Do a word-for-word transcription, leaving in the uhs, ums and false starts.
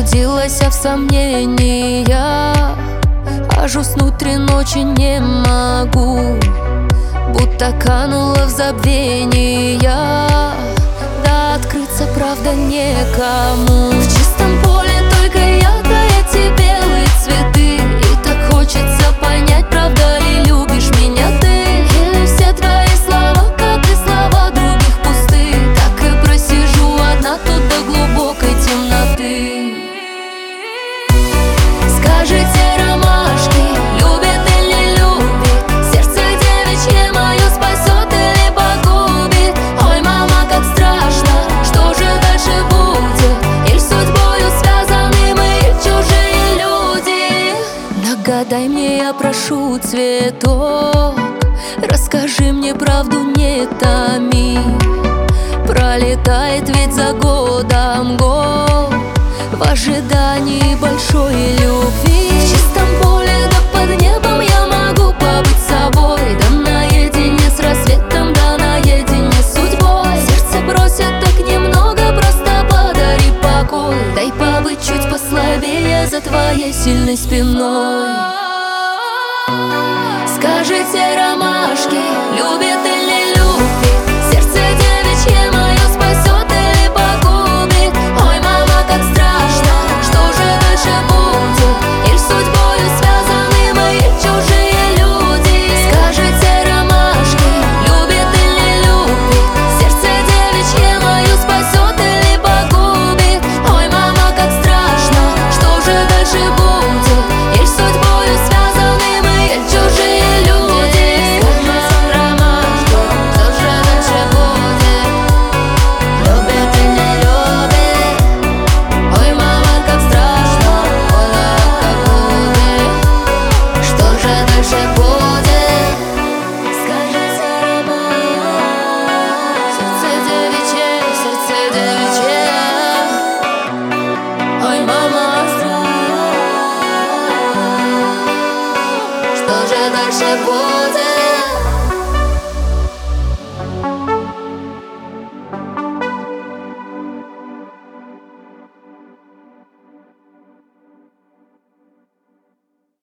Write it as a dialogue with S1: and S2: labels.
S1: заблудилась в сомнениях, аж уснуть три ночи не могу, будто канула в забвение. Да открыться, правда, некому. В чистом поле только я, да эти белые цветы. И так хочется понять, правда ли любишь меня ты, или все твои слова, как и слова других, пусты. Так и просижу одна тут до глубокой темноты. Скажите, ромашки, любит или не любит? Сердце девичье мое спасет или погубит? Ой, мама, как страшно, что же дальше будет? Или судьбою связаны мы, или чужие люди? Нагадай мне, я прошу, цветок, расскажи мне правду, не томи. Пролетает ведь за годом год в ожидании большой любви. В чистом поле да под небом я могу побыть собой, да наедине с рассветом, да наедине с судьбой. Сердце просит так немного, просто подари покой. Дай побыть чуть послабее за твоей сильной спиной. Скажите, ромашки, любит или не любит? Сердце девичье мое спасет или погубит? Ой, мама, как страшно, что же дальше будет? Или судьбою связаны мы, или чужие люди? Скажите, ромашки, любит или не любит? Сердце девичье мое спасет или погубит? Ой, мама, как страшно, что же дальше будет? Или судьбою связаны мы, или чужие люди? Скажите, ромашки, что же дальше будет? Любит или не любит? Ой, мама, как страшно, ой, как будет? Что же дальше будет? Скажите, ромашки, сердце девичье, сердце девичье. Ой, мама, что же дальше будет?